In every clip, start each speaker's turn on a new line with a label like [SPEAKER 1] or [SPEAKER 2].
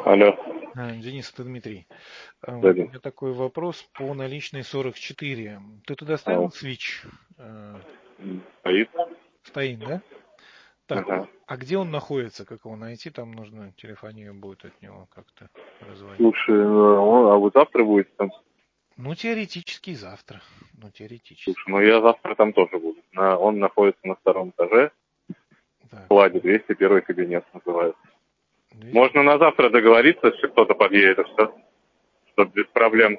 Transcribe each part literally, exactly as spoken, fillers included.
[SPEAKER 1] Алло.
[SPEAKER 2] А, Денис, это Дмитрий. А,
[SPEAKER 1] Да,
[SPEAKER 2] У
[SPEAKER 1] Дим.
[SPEAKER 2] меня такой вопрос по наличной сорок четыре. Ты туда ставил
[SPEAKER 1] Ау.
[SPEAKER 2] свич? А,
[SPEAKER 1] М, Стоит.
[SPEAKER 2] Стоит, да? Так,
[SPEAKER 1] Ага.
[SPEAKER 2] а где он находится? Как его найти? Там нужно телефонию будет от него как-то прозвонить.
[SPEAKER 1] Слушай, ну, он- а вы завтра будете там?
[SPEAKER 2] Ну, теоретически завтра. Ну, теоретически.
[SPEAKER 1] Слушай, ну я завтра там тоже буду. На- он находится на втором этаже. В
[SPEAKER 2] Так,
[SPEAKER 1] складе двести первый кабинет называется.
[SPEAKER 2] двести.
[SPEAKER 1] Можно на завтра договориться, если кто-то подъедет, и все, чтобы без проблем.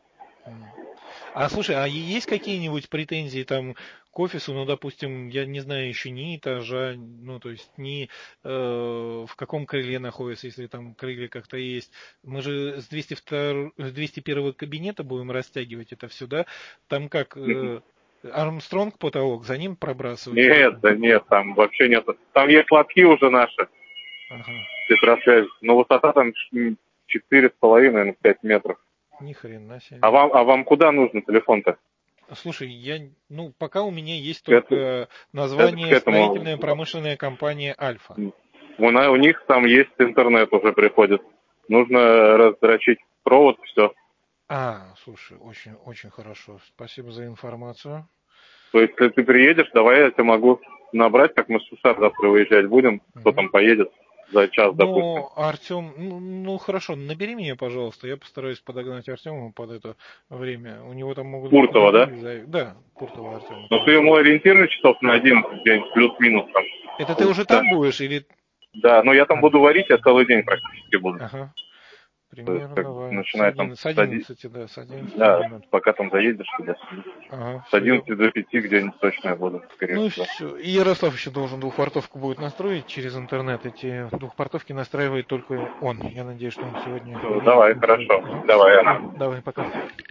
[SPEAKER 2] М. А слушай, а есть какие-нибудь претензии там к офису, ну, допустим, я не знаю еще ни этажа, ну, то есть ни э, в каком крыле находится, если там крылья как-то есть. Мы же с двести второго, с двести первого кабинета будем растягивать это все, да? Там как э, Армстронг потолок, за ним пробрасывать или
[SPEAKER 1] Нет,
[SPEAKER 2] как?
[SPEAKER 1] да нет, там вообще нет. Там есть лотки уже наши,
[SPEAKER 2] Ага,
[SPEAKER 1] тетрасвязи, но высота там м, четыре с половиной, наверное, пять метров.
[SPEAKER 2] ни хрена
[SPEAKER 1] А
[SPEAKER 2] себе.
[SPEAKER 1] вам, а вам куда нужно телефон-то?
[SPEAKER 2] Слушай, я, ну, пока у меня есть
[SPEAKER 1] К, эт-
[SPEAKER 2] только
[SPEAKER 1] к эт- к
[SPEAKER 2] название
[SPEAKER 1] этому.
[SPEAKER 2] строительная промышленная компания Альфа.
[SPEAKER 1] У, на- у них там есть интернет уже приходит. Нужно раздрочить провод, все.
[SPEAKER 2] А, слушай, очень, очень хорошо. Спасибо за информацию.
[SPEAKER 1] То есть, если ты приедешь, давай я тебя могу набрать, как мы с Сусар завтра выезжать будем. Кто
[SPEAKER 2] Мгм.
[SPEAKER 1] там поедет за час, допустим.
[SPEAKER 2] Ну, Артем, ну, ну, хорошо, набери меня, пожалуйста. Я постараюсь подогнать Артема под это время. У него там могут быть
[SPEAKER 1] Пуртова, да?
[SPEAKER 2] другие заявки. Да, Пуртова Артема,
[SPEAKER 1] Ну, ты
[SPEAKER 2] конечно.
[SPEAKER 1] ему ориентируй часов на одиннадцать день, плюс-минус там.
[SPEAKER 2] Это ты уже
[SPEAKER 1] Полчаса.
[SPEAKER 2] там будешь или...
[SPEAKER 1] Да, но я там
[SPEAKER 2] А,
[SPEAKER 1] буду варить, я целый день
[SPEAKER 2] мгм.
[SPEAKER 1] практически буду.
[SPEAKER 2] Ага,
[SPEAKER 1] То есть, как
[SPEAKER 2] примерно
[SPEAKER 1] бы,
[SPEAKER 2] в- с
[SPEAKER 1] начиная там
[SPEAKER 2] один- с
[SPEAKER 1] с оди-
[SPEAKER 2] одиннадцати, да, с одиннадцати до
[SPEAKER 1] Да,
[SPEAKER 2] ноль.
[SPEAKER 1] пока там заедешь туда.
[SPEAKER 2] Ага,
[SPEAKER 1] С
[SPEAKER 2] все, я...
[SPEAKER 1] одиннадцати до пяти где-нибудь точно я буду, скорее
[SPEAKER 2] Ну и
[SPEAKER 1] всего.
[SPEAKER 2] все. И Ярослав еще должен двухпортовку будет настроить через интернет. Эти двухпортовки настраивает только он. Я надеюсь, что он сегодня
[SPEAKER 1] Всё,
[SPEAKER 2] приедет
[SPEAKER 1] давай,
[SPEAKER 2] и настроит.
[SPEAKER 1] хорошо.
[SPEAKER 2] Ага.
[SPEAKER 1] Давай,
[SPEAKER 2] Все,
[SPEAKER 1] ага.
[SPEAKER 2] давай, пока.